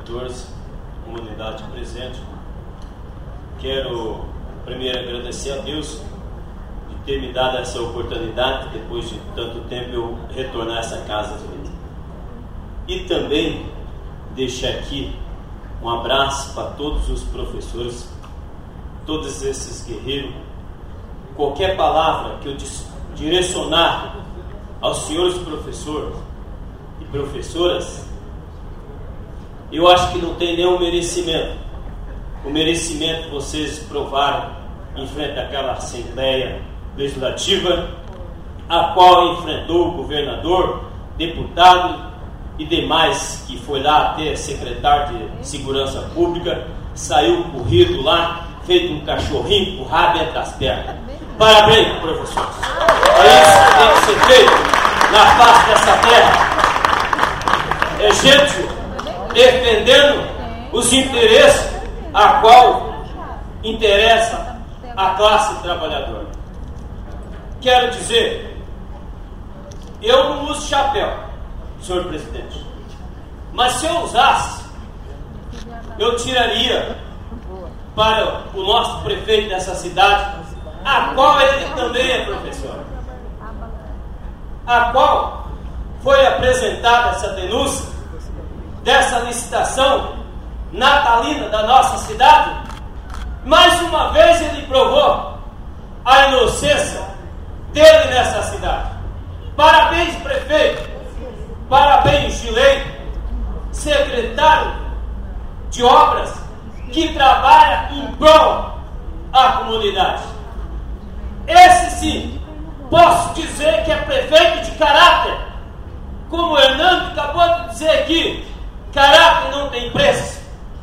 vereadores, comunidade presente. Quero primeiro agradecer a Deus de ter me dado essa oportunidade, depois de tanto tempo, eu retornar a essa casa de vida. E também deixar aqui um abraço para todos os professores, todos esses guerreiros. Qualquer palavra que eu direcionar aos senhores professores e professoras, eu acho que não tem nenhum merecimento. O merecimento vocês provaram em frente àquela Assembleia Legislativa, a qual enfrentou o governador, deputado e demais, que foi lá até secretário de Segurança Pública, saiu corrido lá, feito um cachorrinho com o rabo entre as pernas. Parabéns, professores. É isso que tem que ser feito na face dessa terra. É gente defendendo os interesses a qual interessa a classe trabalhadora. Quero dizer, eu não uso chapéu, senhor presidente, mas se eu usasse, eu tiraria para o nosso prefeito dessa cidade, a qual ele também é professor, a qual foi apresentada essa denúncia dessa licitação natalina da nossa cidade. Mais uma vez ele provou a inocência dele nessa cidade. Parabéns, prefeito. Parabéns, Gilei, secretário de obras, que trabalha em prol à comunidade. Esse sim, posso dizer que é prefeito de caráter. Como o Hernando acabou de dizer aqui, caráter não tem preço.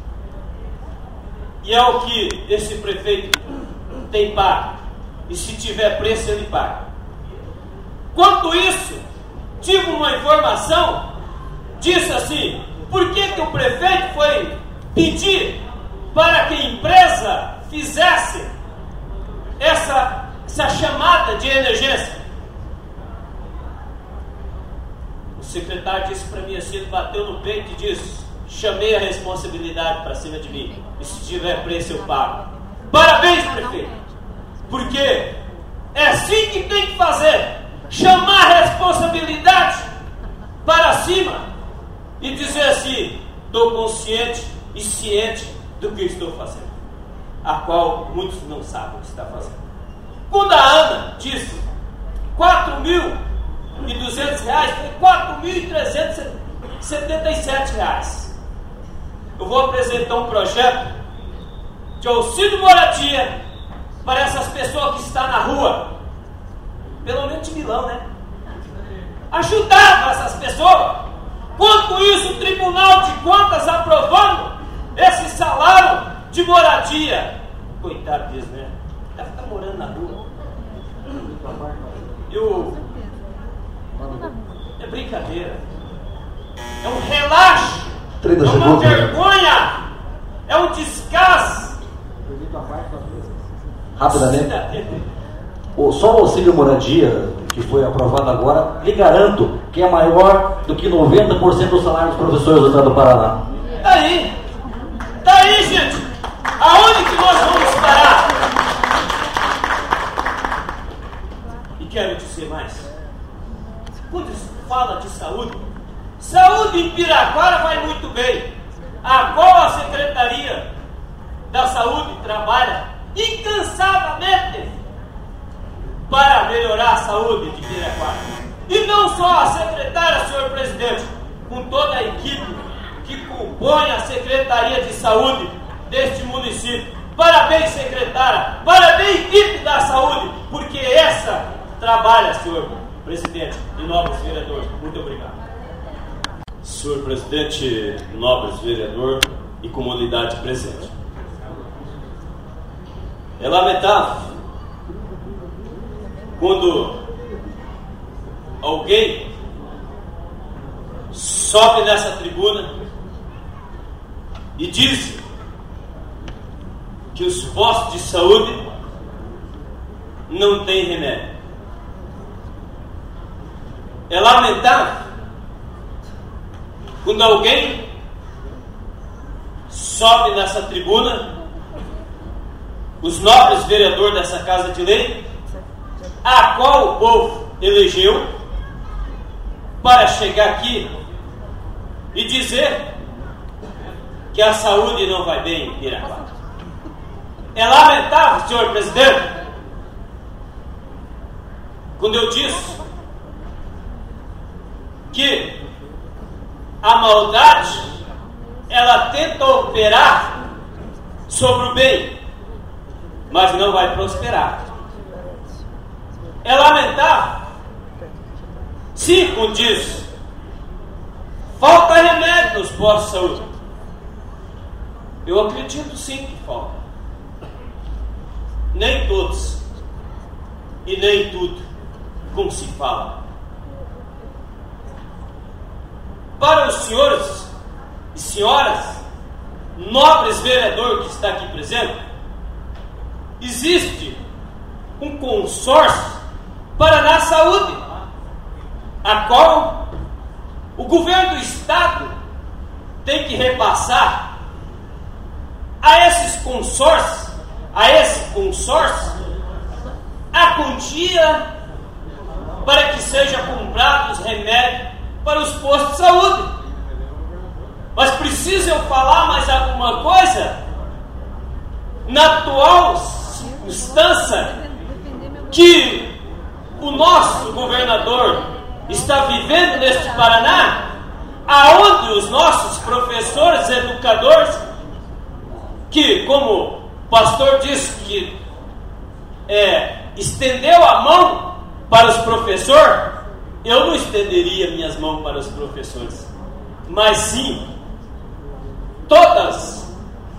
E é o que esse prefeito tem pago. E se tiver preço, ele paga. Quanto isso, tive uma informação, disse assim, por que o prefeito foi pedir para que a empresa fizesse essa chamada de emergência? O secretário disse para mim assim, ele bateu no peito e disse, chamei a responsabilidade para cima de mim, e se tiver preço eu pago. Parabéns, prefeito, porque é assim que tem que fazer, chamar a responsabilidade para cima e dizer assim, estou consciente e ciente do que estou fazendo, a qual muitos não sabem o que está fazendo. Quando a Ana disse R$4.200, foi R$4.377. Eu vou apresentar um projeto de auxílio moradia para essas pessoas que estão na rua, pelo menos de Milão, né? Ajudar essas pessoas. Quanto isso, o Tribunal de Contas aprovando esse salário de moradia. Coitado deles, né? Deve estar morando na rua. É brincadeira. É um relaxo. É uma vergonha. É um descaso. Rapidamente. Só o auxílio moradia que foi aprovado agora, lhe garanto que é maior do que 90% do salário dos professores do estado do Paraná. Tá aí, gente. Aonde que nós vamos parar? E quero dizer mais. Quando se fala de saúde em Piraquara vai muito bem. A qual a Secretaria da Saúde trabalha incansavelmente para melhorar a saúde de Piraquara. E não só a secretária, senhor presidente, com toda a equipe que compõe a Secretaria de Saúde deste município. Parabéns, secretária, parabéns, equipe da saúde, porque essa trabalha, senhor presidente e nobres vereadores. Muito obrigado. Senhor presidente, nobres vereador e comunidade presente. É lamentável quando alguém sobe nessa tribuna e diz que os postos de saúde não têm remédio. É lamentável quando alguém sobe nessa tribuna, os nobres vereadores dessa Casa de Lei, a qual o povo elegeu, para chegar aqui e dizer que a saúde não vai bem em Piraquara. É lamentável, senhor presidente, quando eu disse que a maldade, ela tenta operar sobre o bem, mas não vai prosperar. É lamentável. Sim, como diz, falta remédio nos postos de saúde. Eu acredito sim que falta. Nem todos e nem tudo, como se fala. Para os senhores e senhoras, nobres vereadores que está aqui presente, existe um consórcio Paraná Saúde, a qual o governo do estado tem que repassar a esses consórcios, a quantia para que sejam comprados remédios para os postos de saúde. Mas preciso eu falar mais alguma coisa? Na atual circunstância que o nosso governador está vivendo neste Paraná, aonde os nossos professores, educadores, que, como o pastor disse, que estendeu a mão para os professores, eu não estenderia minhas mãos para os professores, mas sim todas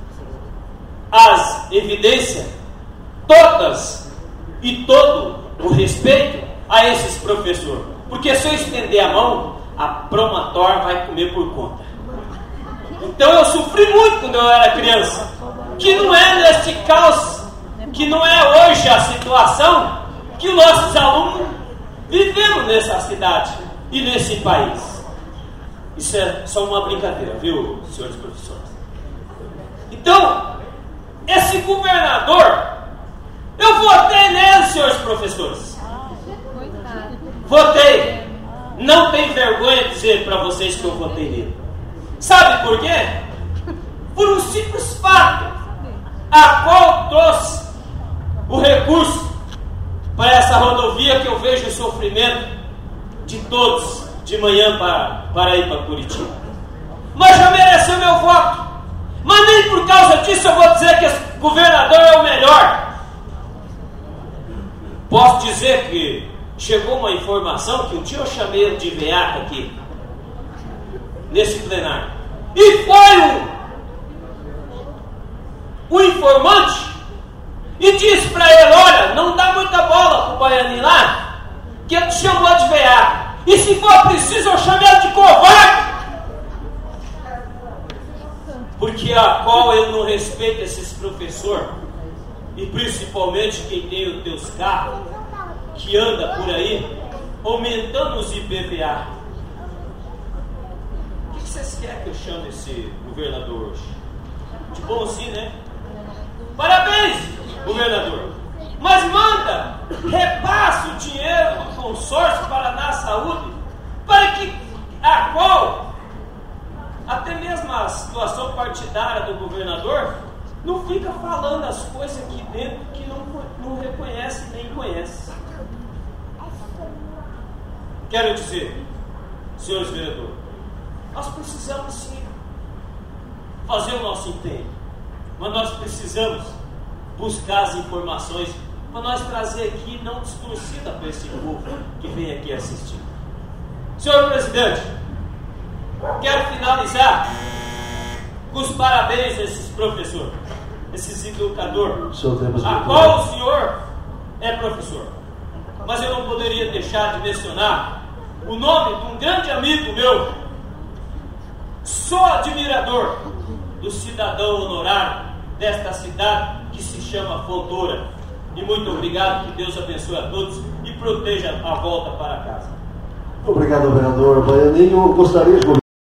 as evidências, todas e todo o respeito a esses professores, porque se eu estender a mão, a Promator vai comer por conta. Então eu sofri muito quando eu era criança, que não é neste caos, que não é hoje a situação que os nossos alunos vivemos nessa cidade e nesse país. Isso é só uma brincadeira, viu, senhores professores? Então, esse governador, eu votei nele, senhores professores. Votei. Não tem vergonha de dizer para vocês que eu votei nele. Sabe por quê? Por um simples fato, a qual trouxe o recurso para essa rodovia que eu vejo o sofrimento de todos de manhã para ir para Curitiba. Mas já mereceu meu voto. Mas nem por causa disso eu vou dizer que esse governador é o melhor. Posso dizer que chegou uma informação que um dia eu chamei ele de veaco aqui, nesse plenário. E foi o informante e disse para ele: olha, não dá muita bola pro Baianinho lá, que ele te chamou de veaco. E se for preciso, eu chamo ele de covarde. Porque a qual ele não respeita esses professores, e principalmente quem tem os teus carros, que anda por aí, aumentando os IPVA. O que vocês querem que eu chame esse governador hoje? De bonzinho, né? Parabéns, governador. Mas manda, repassa o dinheiro do consórcio Paraná Saúde, para que a qual até mesmo a situação partidária do governador não fica falando as coisas aqui dentro que não reconhece nem conhece. Quero dizer, senhores vereadores, nós precisamos sim fazer o nosso empenho, mas nós precisamos buscar as informações para nós trazer aqui não distorcida para esse povo que vem aqui assistir. Senhor presidente, quero finalizar com os parabéns a esses professores, esses educadores, a qual o senhor é professor. Mas eu não poderia deixar de mencionar o nome de um grande amigo meu. Sou admirador do cidadão honorário desta cidade que se chama Fontoura. E muito obrigado, que Deus abençoe a todos e proteja a volta para casa. Obrigado, vereador Baianinho. Eu gostaria de